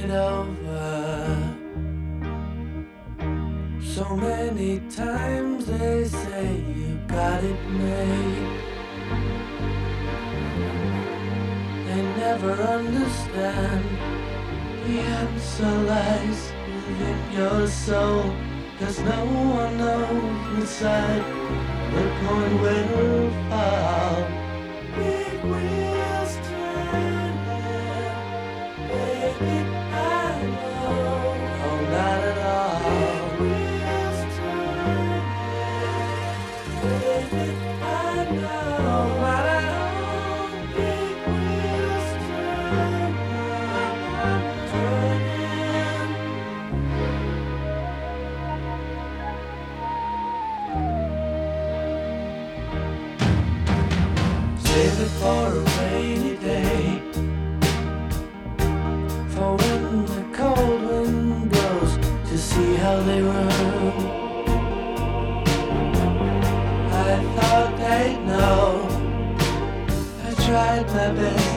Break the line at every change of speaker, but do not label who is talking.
it over. So many times they say you got it made. They never understand the answer lies within your soul. 'Cause no one knows which side the coin will fall. Big wheels turning, baby, I know. Oh, not at all. Big wheels turning, baby, I know. Not at all. Big wheels turning, turning. Save it for a rainy day, for when the cold wind blows, to see how they run. I thought they'd know. I tried my best